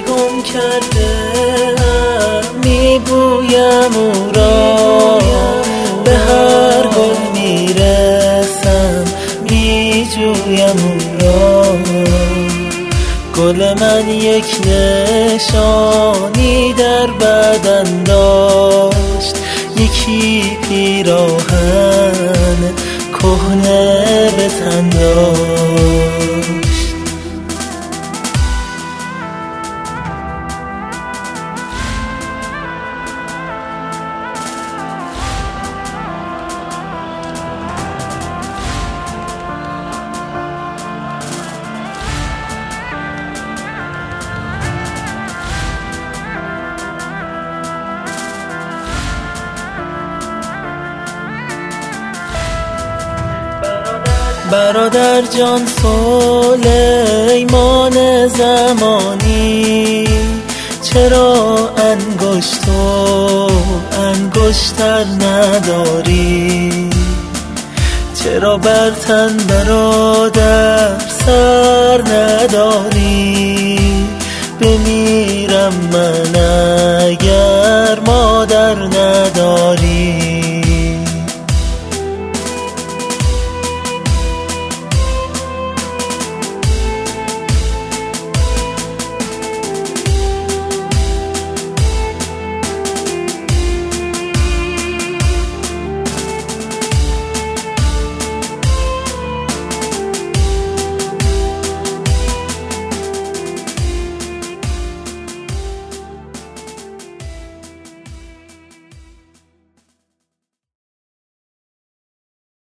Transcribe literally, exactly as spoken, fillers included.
گم کرده میبویم او را، به هر گل میرسم میجویم او را. گل من یک نشانی در بدن داشت، یکی پیراهن کهنه به تن داشت. برادر جان سلیمان زمانی، چرا انگشت و انگشتر نداری؟ چرا بر تن برادر سر نداری؟ بمیرم من اگر